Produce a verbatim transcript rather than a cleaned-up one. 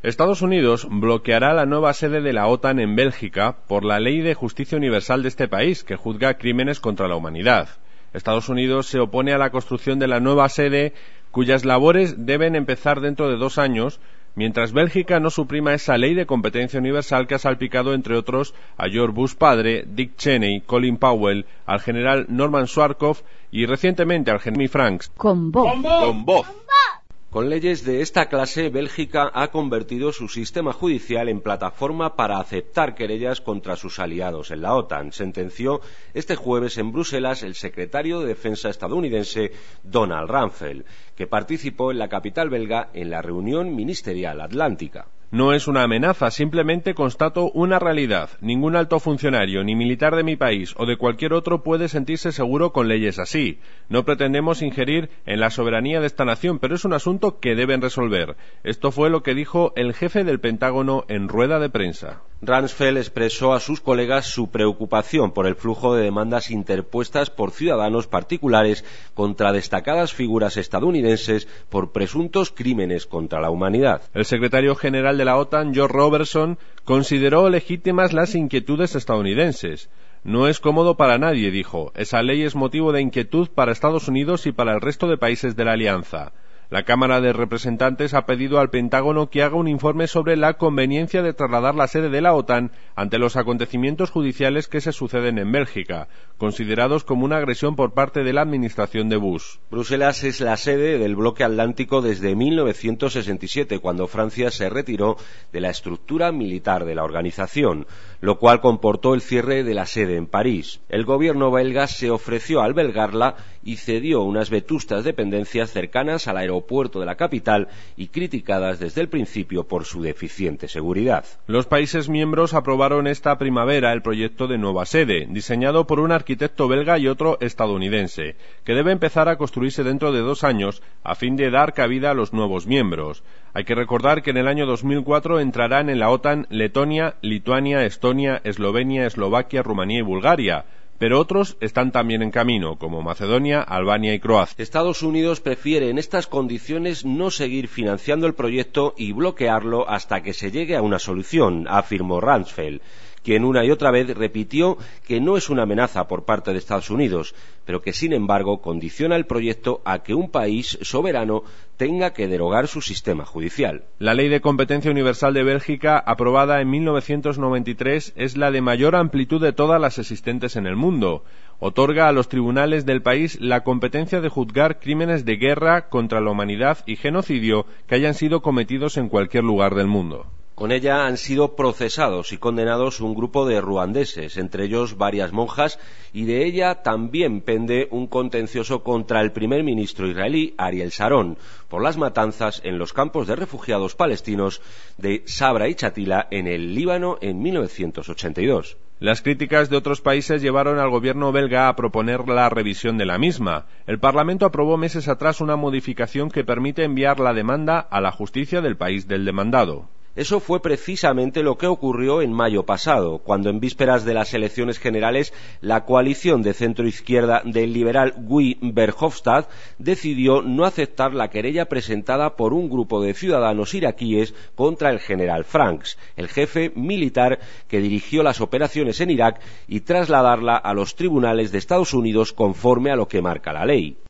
Estados Unidos bloqueará la nueva sede de la OTAN en Bélgica por la Ley de Justicia Universal de este país, que juzga crímenes contra la humanidad. Estados Unidos se opone a la construcción de la nueva sede, cuyas labores deben empezar dentro de dos años, mientras Bélgica no suprima esa ley de competencia universal que ha salpicado, entre otros, a George Bush padre, Dick Cheney, Colin Powell, al general Norman Schwarzkopf y recientemente al general Franks. Con voz. Con voz. Con leyes de esta clase, Bélgica ha convertido su sistema judicial en plataforma para aceptar querellas contra sus aliados en la OTAN, sentenció este jueves en Bruselas el secretario de Defensa estadounidense Donald Rumsfeld, que participó en la capital belga en la reunión ministerial atlántica. No es una amenaza, simplemente constato una realidad. Ningún alto funcionario, ni militar de mi país o de cualquier otro puede sentirse seguro con leyes así. No pretendemos ingerir en la soberanía de esta nación, pero es un asunto que deben resolver. Esto fue lo que dijo el jefe del Pentágono en rueda de prensa. Rumsfeld expresó a sus colegas su preocupación por el flujo de demandas interpuestas por ciudadanos particulares contra destacadas figuras estadounidenses por presuntos crímenes contra la humanidad. El secretario general de la OTAN, George Robertson, consideró legítimas las inquietudes estadounidenses. No es cómodo para nadie, dijo. Esa ley es motivo de inquietud para Estados Unidos y para el resto de países de la alianza. La Cámara de Representantes ha pedido al Pentágono que haga un informe sobre la conveniencia de trasladar la sede de la OTAN ante los acontecimientos judiciales que se suceden en Bélgica, considerados como una agresión por parte de la administración de Bush. Bruselas es la sede del bloque atlántico desde mil novecientos sesenta y siete, cuando Francia se retiró de la estructura militar de la organización, lo cual comportó el cierre de la sede en París. El gobierno belga se ofreció a albergarla y cedió unas vetustas dependencias cercanas al aeropuerto de la capital y criticadas desde el principio por su deficiente seguridad. Los países miembros aprobaron esta primavera el proyecto de nueva sede, diseñado por un arquitecto belga y otro estadounidense, que debe empezar a construirse dentro de dos años a fin de dar cabida a los nuevos miembros. Hay que recordar que en el año dos mil cuatro entrarán en la OTAN Letonia, Lituania, Estonia, Eslovenia, Eslovaquia, Rumanía y Bulgaria, pero otros están también en camino, como Macedonia, Albania y Croacia. Estados Unidos prefiere en estas condiciones no seguir financiando el proyecto y bloquearlo hasta que se llegue a una solución, afirmó Rumsfeld, quien una y otra vez repitió que no es una amenaza por parte de Estados Unidos, pero que sin embargo condiciona el proyecto a que un país soberano tenga que derogar su sistema judicial. La Ley de Competencia Universal de Bélgica, aprobada en mil novecientos noventa y tres, es la de mayor amplitud de todas las existentes en el mundo. Otorga a los tribunales del país la competencia de juzgar crímenes de guerra contra la humanidad y genocidio que hayan sido cometidos en cualquier lugar del mundo. Con ella han sido procesados y condenados un grupo de ruandeses, entre ellos varias monjas, y de ella también pende un contencioso contra el primer ministro israelí, Ariel Sharon, por las matanzas en los campos de refugiados palestinos de Sabra y Chatila en el Líbano en mil novecientos ochenta y dos. Las críticas de otros países llevaron al gobierno belga a proponer la revisión de la misma. El Parlamento aprobó meses atrás una modificación que permite enviar la demanda a la justicia del país del demandado. Eso fue precisamente lo que ocurrió en mayo pasado, cuando en vísperas de las elecciones generales la coalición de centro-izquierda del liberal Guy Verhofstadt decidió no aceptar la querella presentada por un grupo de ciudadanos iraquíes contra el general Franks, el jefe militar que dirigió las operaciones en Irak, y trasladarla a los tribunales de Estados Unidos conforme a lo que marca la ley.